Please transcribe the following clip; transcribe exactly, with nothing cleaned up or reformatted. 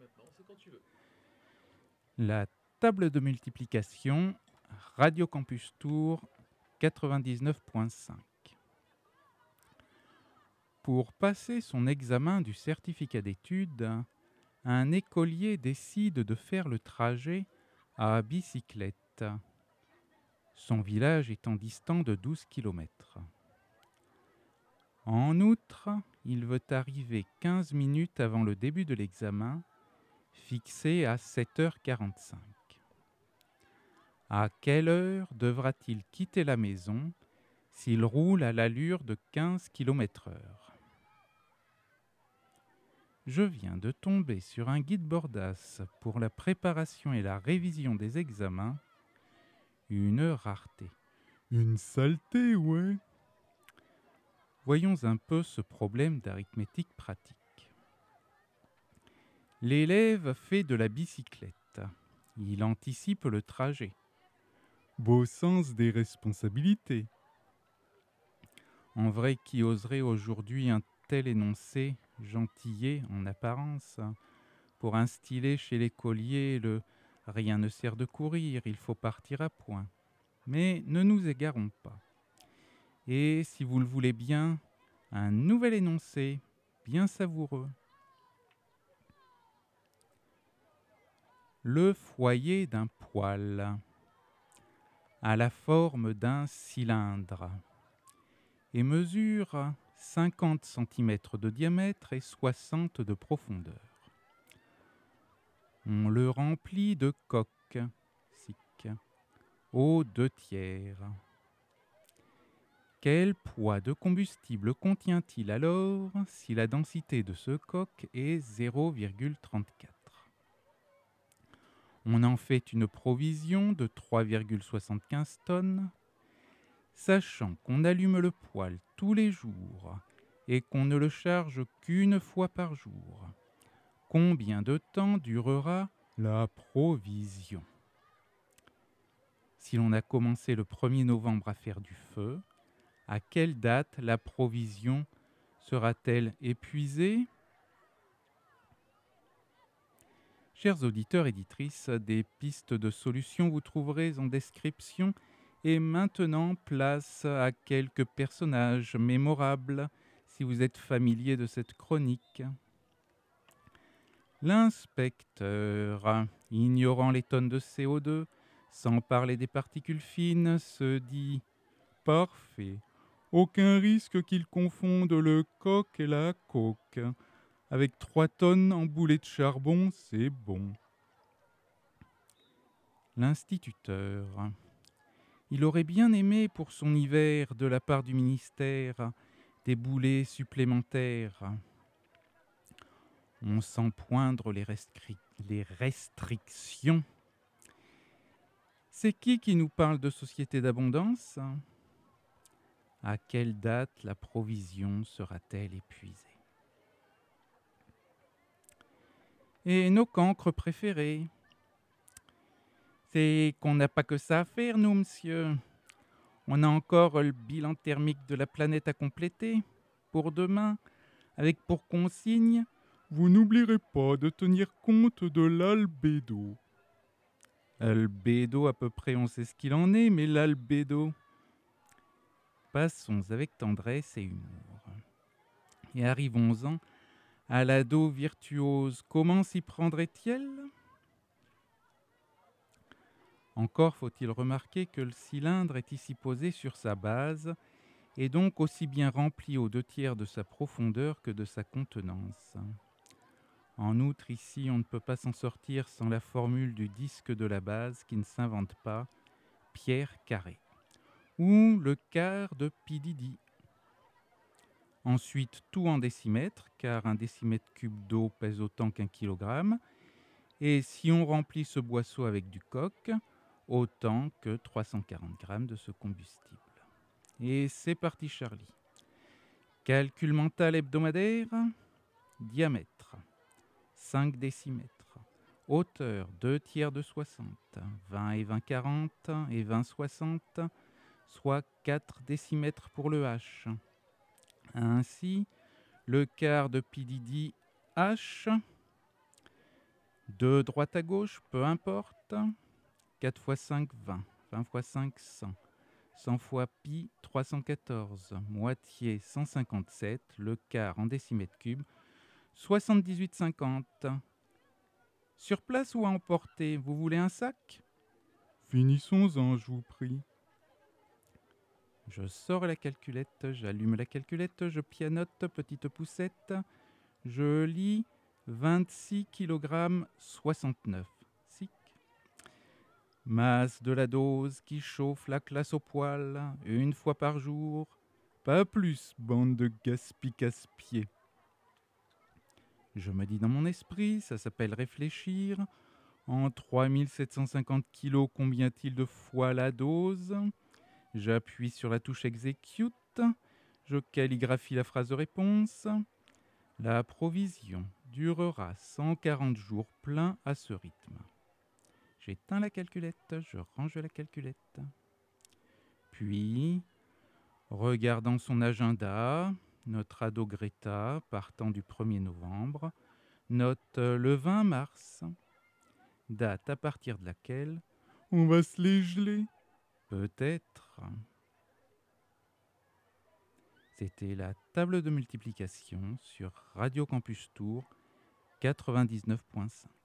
La table de multiplication, Radio Campus Tour quatre-vingt-dix-neuf point cinq. Pour passer son examen du certificat d'études, un écolier décide de faire le trajet à bicyclette, son village étant distant de douze kilomètres. En outre, il veut arriver quinze minutes avant le début de l'examen, fixé à sept heures quarante-cinq. À quelle heure devra-t-il quitter la maison s'il roule à l'allure de quinze kilomètres heure ? Je viens de tomber sur un guide Bordas pour la préparation et la révision des examens. Une rareté. Une saleté, ouais. Voyons un peu ce problème d'arithmétique pratique. L'élève fait de la bicyclette. Il anticipe le trajet. Beau sens des responsabilités. En vrai, qui oserait aujourd'hui un tel énoncé, gentillet en apparence, pour instiller chez l'écolier le « rien ne sert de courir, il faut partir à point ». Mais ne nous égarons pas. Et si vous le voulez bien, un nouvel énoncé, bien savoureux. Le foyer d'un poêle a la forme d'un cylindre et mesure cinquante centimètres de diamètre et soixante de profondeur. On le remplit de coke, sic, aux deux tiers. Quel poids de combustible contient-il alors si la densité de ce coke est zéro virgule trente-quatre ? On en fait une provision de trois virgule soixante-quinze tonnes, sachant qu'on allume le poêle tous les jours et qu'on ne le charge qu'une fois par jour. Combien de temps durera la provision ? Si l'on a commencé le premier novembre à faire du feu, à quelle date la provision sera-t-elle épuisée ? Chers auditeurs et éditrices, des pistes de solutions vous trouverez en description. Et maintenant, place à quelques personnages mémorables, si vous êtes familier de cette chronique. L'inspecteur, ignorant les tonnes de C O deux, sans parler des particules fines, se dit « Parfait, aucun risque qu'il confonde le coq et la coke. Avec trois tonnes en boulet de charbon, c'est bon. » L'instituteur. Il aurait bien aimé pour son hiver, de la part du ministère, des boulets supplémentaires. On sent poindre les, restri- les restrictions. C'est qui qui nous parle de société d'abondance ? À quelle date la provision sera-t-elle épuisée ? Et nos cancres préférés ? C'est qu'on n'a pas que ça à faire, nous, monsieur. On a encore le bilan thermique de la planète à compléter. Pour demain, avec pour consigne, vous n'oublierez pas de tenir compte de l'albédo. Albédo, à peu près, on sait ce qu'il en est, mais l'albédo. Passons avec tendresse et humour. Et arrivons-en à l'ado virtuose. Comment s'y prendrait-il ? Encore faut-il remarquer que le cylindre est ici posé sur sa base et donc aussi bien rempli aux deux tiers de sa profondeur que de sa contenance. En outre, ici, on ne peut pas s'en sortir sans la formule du disque de la base qui ne s'invente pas, Pierre carré, ou le quart de pi didi. Ensuite, tout en décimètres, car un décimètre cube d'eau pèse autant qu'un kilogramme, et si on remplit ce boisseau avec du coke, autant que trois cent quarante grammes de ce combustible. Et c'est parti, Charlie. Calcul mental hebdomadaire, diamètre, cinq décimètres. Hauteur, deux tiers de soixante. vingt et vingt, quarante et vingt, soixante, soit quatre décimètres pour le H. Ainsi, le quart de pi didi H De droite à gauche, peu importe. quatre fois cinq, vingt. vingt fois cinq, cent. cent fois pi, trois cent quatorze. Moitié, cent cinquante-sept. Le quart en décimètres cubes, soixante-dix-huit virgule cinquante. Sur place ou à emporter, vous voulez un sac? Finissons-en, je vous prie. Je sors la calculette, j'allume la calculette, je pianote, petite poussette. Je lis vingt-six kilogrammes soixante-neuf. Sic. Masse de la dose qui chauffe la classe au poil, une fois par jour. Pas plus, bande de gaspi-casse-pieds. Je me dis dans mon esprit, ça s'appelle réfléchir. En trois mille sept cent cinquante kilos, combien t-il de fois la dose? J'appuie sur la touche Execute. Je calligraphie la phrase de réponse. La provision durera cent quarante jours pleins à ce rythme. J'éteins la calculette, je range la calculette. Puis, regardant son agenda, notre ado Greta, partant du premier novembre, note le vingt mars, date à partir de laquelle on va se les geler. Peut-être. C'était la table de multiplication sur Radio Campus Tour quatre-vingt-dix-neuf point cinq.